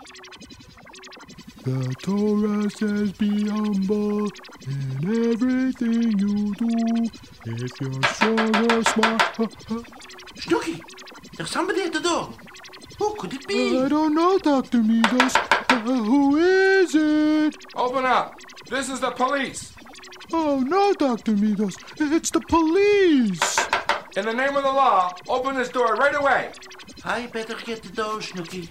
The Torah says be humble in everything you do. If you're strong or smart... Snooky, there's somebody at the door. Who could it be? I don't know, Dr. Midos. Who is it? Open up. This is the police. Oh, no, Dr. Midos. It's the police. In the name of the law, open this door right away. I better get the door, Snooky.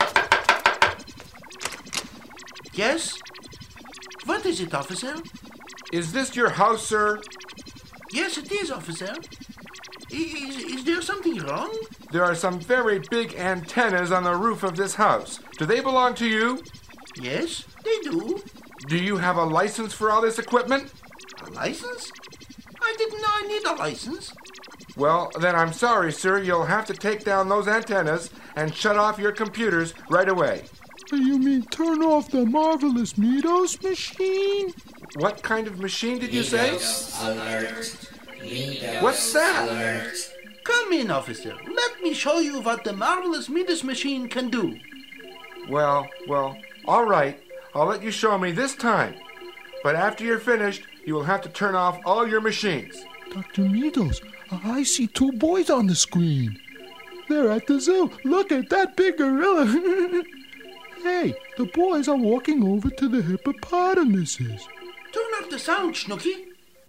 Yes? What is it, officer? Is this your house, sir? Yes, it is, officer. Is there something wrong? There are some very big antennas on the roof of this house. Do they belong to you? Yes, they do. Do you have a license for all this equipment? A license? I didn't know I need a license. Well, then I'm sorry, sir. You'll have to take down those antennas and shut off your computers right away. You mean turn off the Marvelous Midos machine? What kind of machine did you say? Alert. Midos What's that? Alert. Come in, officer. Let me show you what the Marvelous Midas machine can do. Well, all right. I'll let you show me this time. But after you're finished, you will have to turn off all your machines. Dr. Midos, I see two boys on the screen. They're at the zoo. Look at that big gorilla. Hey, the boys are walking over to the hippopotamuses. Turn up the sound, Snooky.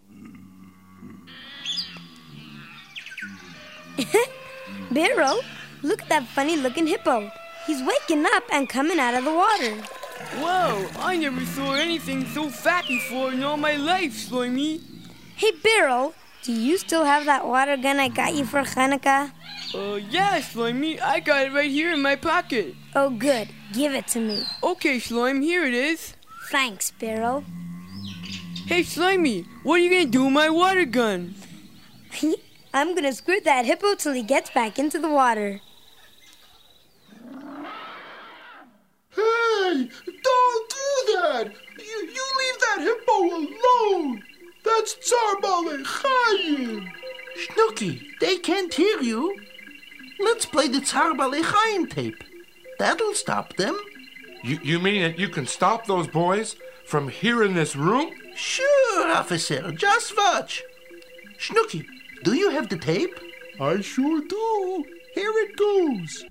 Barrow, look at that funny-looking hippo. He's waking up and coming out of the water. Whoa, I never saw anything so fat before in all my life, Slimy. Hey, Barrow, do you still have that water gun I got you for Hanukkah? Yeah, Slimy, I got it right here in my pocket. Oh, good. Give it to me. Okay, Slime, here it is. Thanks, Barrow. Hey, Slimy, what are you going to do with my water gun? I'm going to squirt that hippo till he gets back into the water. Hey, don't do that! You leave that hippo alone! That's Tsar Balei Snooky, they can't hear you. Let's play the Tsar Balei Chaim tape. That'll stop them. You mean that you can stop those boys from here in this room? Sure, officer. Just watch. Snooky, do you have the tape? I sure do. Here it goes.